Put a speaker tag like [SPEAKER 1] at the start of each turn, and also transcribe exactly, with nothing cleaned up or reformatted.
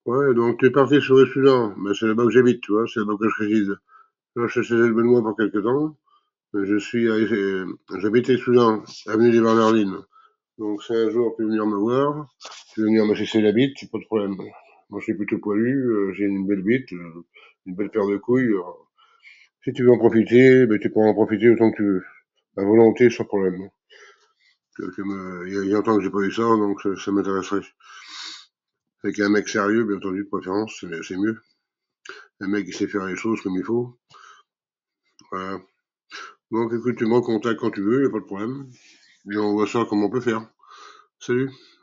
[SPEAKER 1] Ouais, donc tu es parti sur le Soudan. Ben, c'est là-bas que j'habite, tu vois, c'est là-bas que je réside. Là, je suis chez le Benoît pour quelque temps. Mais je suis, à- euh, j'habite au Soudan, avenue des Bernardines. Donc, si un jour tu veux venir me voir, tu veux venir m'assister la bite, c'est pas de problème. Moi, je suis plutôt poilu, euh, j'ai une belle bite, euh, une belle paire de couilles. euh. Si tu veux en profiter, ben, tu pourras en profiter autant que tu veux. À volonté, sans problème. Que- que me- Il y, a il y a longtemps que j'ai pas eu ça, donc ça, ça m'intéresserait. Avec un mec sérieux, bien entendu, de préférence, c'est c'est mieux. Un mec qui sait faire les choses comme il faut. Voilà. Donc écoute, tu me recontactes quand tu veux, y a pas de problème. Et on voit ça comment on peut faire. Salut.